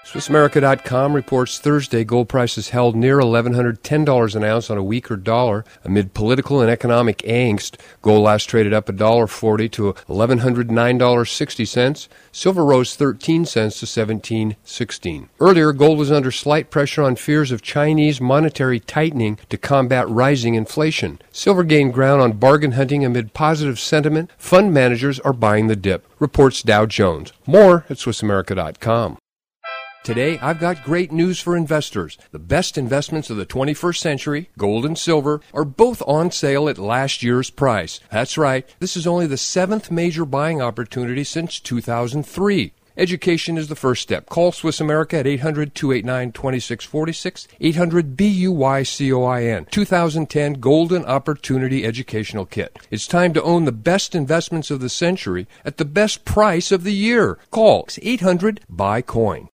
SwissAmerica.com reports Thursday gold prices held near $1,110 an ounce on a weaker dollar amid political and economic angst. Gold last traded up $1.40 to $1,109.60. Silver rose 13 cents to $17.16. Earlier, gold was under slight pressure on fears of Chinese monetary tightening to combat rising inflation. Silver gained ground on bargain hunting amid positive sentiment. Fund managers are buying the dip, reports Dow Jones. More at SwissAmerica.com. Today, I've got great news for investors. The best investments of the 21st century, gold and silver, are both on sale at last year's price. That's right, this is only the 7th major buying opportunity since 2003. Education is the first step. Call Swiss America at 800-289-2646, 800-BUYCOIN, 2010 Golden Opportunity Educational Kit. It's time to own the best investments of the century at the best price of the year. Call 800-BUY-COIN.